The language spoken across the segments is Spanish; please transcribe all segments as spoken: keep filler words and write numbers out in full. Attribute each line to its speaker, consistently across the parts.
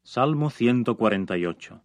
Speaker 1: Salmo ciento cuarenta y ocho.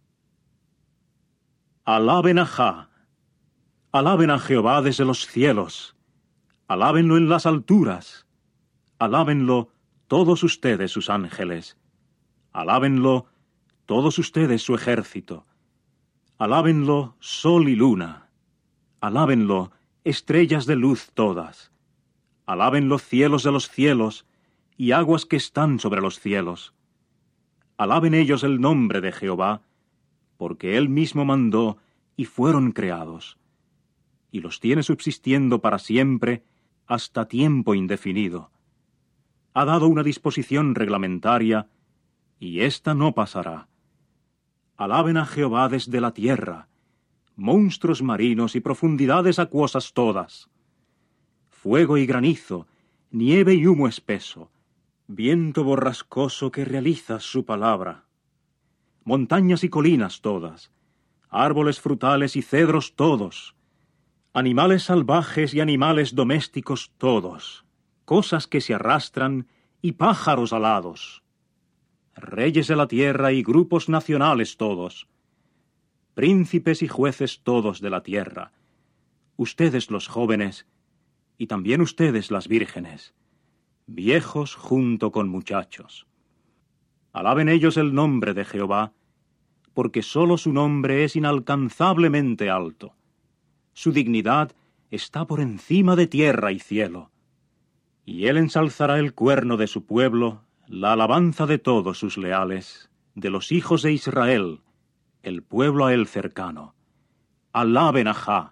Speaker 1: Alaben a Jah, alaben a Jehová desde los cielos, alábenlo en las alturas, alábenlo todos ustedes sus ángeles, alábenlo todos ustedes su ejército, alábenlo sol y luna, alábenlo estrellas de luz todas, alábenlo cielos de los cielos y aguas que están sobre los cielos. Alaben ellos el nombre de Jehová, porque él mismo mandó y fueron creados, y los tiene subsistiendo para siempre hasta tiempo indefinido. Ha dado una disposición reglamentaria, y ésta no pasará. Alaben a Jehová desde la tierra, monstruos marinos y profundidades acuosas todas. Fuego y granizo, nieve y humo espeso, viento borrascoso que realiza su palabra. Montañas y colinas todas, árboles frutales y cedros todos, animales salvajes y animales domésticos todos, cosas que se arrastran y pájaros alados, reyes de la tierra y grupos nacionales todos, príncipes y jueces todos de la tierra, ustedes los jóvenes, y también ustedes las vírgenes, viejos junto con muchachos. Alaben ellos el nombre de Jehová, porque sólo su nombre es inalcanzablemente alto. Su dignidad está por encima de tierra y cielo. Y él ensalzará el cuerno de su pueblo, la alabanza de todos sus leales, de los hijos de Israel, el pueblo a él cercano. Alaben a Jah.